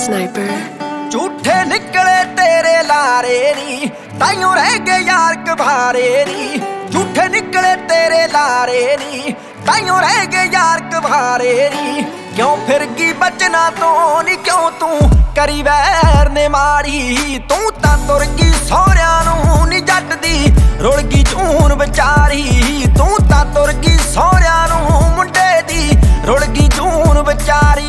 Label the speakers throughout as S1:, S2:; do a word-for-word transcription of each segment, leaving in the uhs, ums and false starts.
S1: Sniper
S2: झूठे निकले तेरे लारे नी ताइयों रह गए यार कभारे नी। झूठे निकले तेरे लारे नी ताइयों रह गए यार कभारे नी। क्यों फिर की बचना तो नी क्यों तू करी वैर ने मारी। तू तां तुर गई सौहरियां नूं नी जट दी रुल गई जून विचारी। तू तां तुर गई सौहरियां नूं मुंडे दी रुल गई जून विचारी।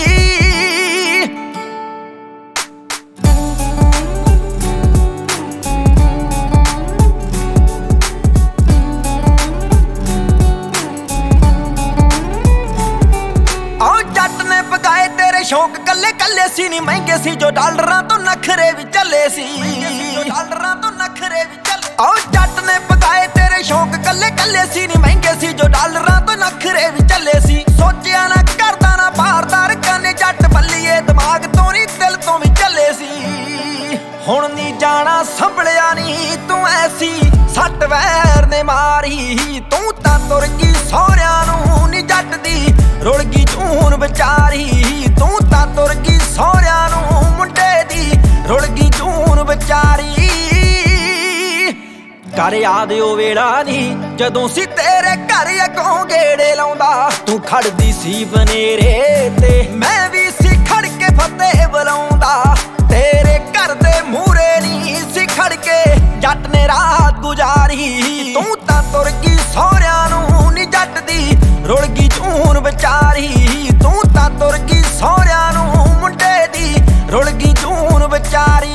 S2: शौक कल्ले कल्ले सी नी महंगे सी जो डॉलरां तो नखरे भी चले सी। डॉलरां तो नखरे भी चले आओ जट ने पकाए तेरे शौक कल्ले कल्ले सी नी महंगे सी जो डॉलरां तो नखरे भी चले सी। सोचिया ना करदा ना बारदार कने जट बल्लीए दिमाग तो नी दिल तो भी चले सी। हुण नी जाना संभलिया नी तू ऐसी सट वैर ने मारी। तू तां तुर गई सौहरियां नूं नी जट दी रुल गई जून विचारी। तू तां तुर गई सौहरियां नूं मुंडे दी रुल गई जून विचारी। कर याद ओ वेला नी जदों सी तेरे घर अगों गेड़े लाउंदा। तू खड़दी सी बनेरे ते मैं भी सी खड़ के फतेह बुलाउंदा। तेरे घर दे मूहरे नी सी खड़ के जट ने रात गुजारी। तू तां तुर गई सौहरियां नूं नी जट दी रुल गई जून विचारी। तू तां तुर गई सौहरियां नूं मुंडे दी रुल गई जून विचारी।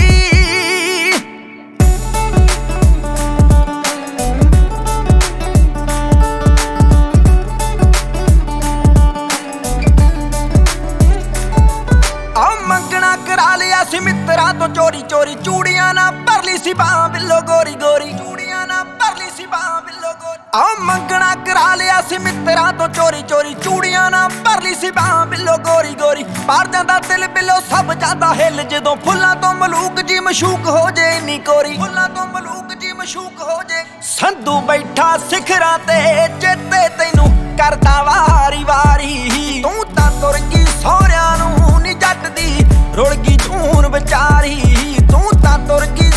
S2: आ मंगना करा लिया सी मित्तरां तो चोरी चोरी। चूड़ियां ना भर ली सी बां बिल्लो गोरी गोरी। चूड़ियां ना भर ली सी बां बिल्लो गोरी। आ मंगना करा लिया सी मित्तरां तो चोरी चोरी। चूड़ियां ना भर ली सी बां बिल्लो गोरी गोरी। पार जांदा दिल बिल्लो सब जांदा हिल जदों फुल्लां तो मलूक जी मशूक हो जे इन्नी कोरी। फुल्लां तो मलूक जी मशूक हो जे संधू बैठा सिखरां ते चेते तैनूं करदा वारी वारी। तू तां तुर गई सौहरियां नूं नी जट दी रुल गई जून विचारी। तू तां तुर गई